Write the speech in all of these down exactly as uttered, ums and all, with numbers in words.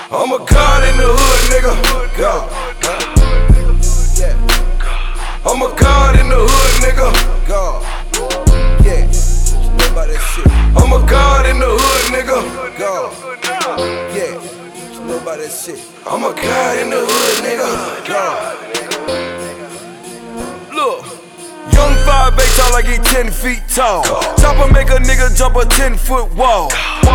I'm a god in the hood, nigga. God. Yeah. I'm a god in the hood, nigga. God. Yeah. You know about that shit. I'm a god in the hood, nigga. God. Yeah. You know about that shit. I'm a god in the hood, nigga. God. Look. Young five eight tall like he ten feet tall. Chopper make a nigga jump a ten foot wall.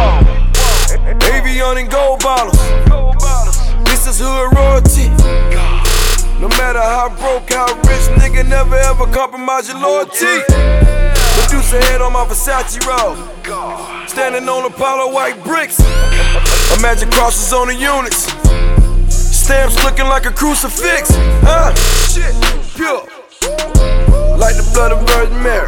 Avion and gold bottles. This is hood royalty. No matter how broke, how rich, nigga, never ever compromise your loyalty. Producer head on my Versace robe. Standing on Apollo white bricks. Imagine crosses on the units. Stamps looking like a crucifix. Huh? Shit, pure. Like the blood of Virgin Mary.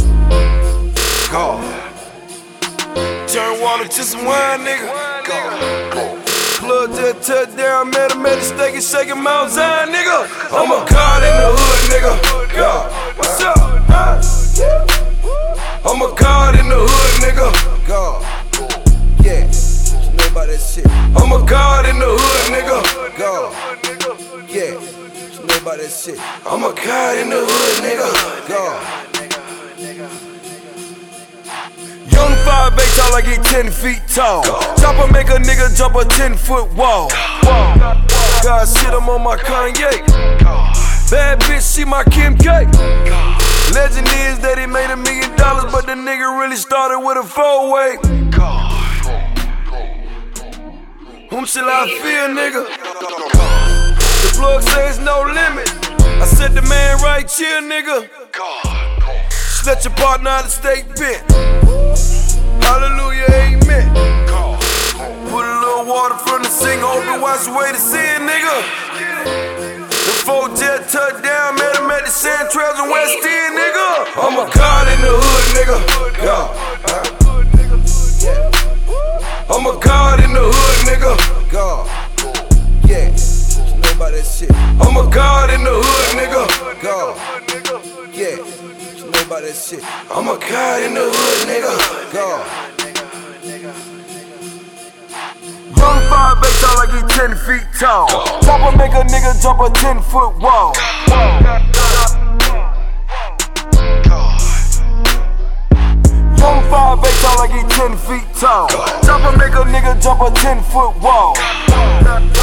God. Turn water to some wine, nigga. God. Plug that touchdown, met him at the steak and shaking Mount Zion, nigga. I'm a god in the hood, nigga. God. What's up? Huh? I'm a god in the hood, nigga. God. Yeah. You know about that shit. I'm a god in the hood, nigga. God. Yeah. You know about that shit. I'm a god in the hood, nigga. God. Young five eight tall like he ten feet tall. Chopper make a nigga jump a ten foot wall. God shit, I'm on my Kanye. Bad bitch, she my Kim K. Legend is that he made a million dollars, but the nigga really started with a four-way. Whom shall I fear, nigga? The plug says no limit. I said the man right here, nigga. Just let your partner out of state bent. Hallelujah, amen. Put a little water from the sink, hope to wash away the sin, nigga. The four jet touchdown, met him at the Sand Trails in West End, nigga. I'm a god in the hood, nigga. God. I'm a god in the hood, nigga. God. Yeah. You know about that shit. I'm a god in the hood, nigga. God. Yeah. You know about that shit. I'm a god in the hood, nigga. God. Young five eight tall like he ten feet tall. Chopper make a nigga jump a ten foot wall. Young five eight tall like he ten feet tall. Chopper make a nigga jump a ten foot wall.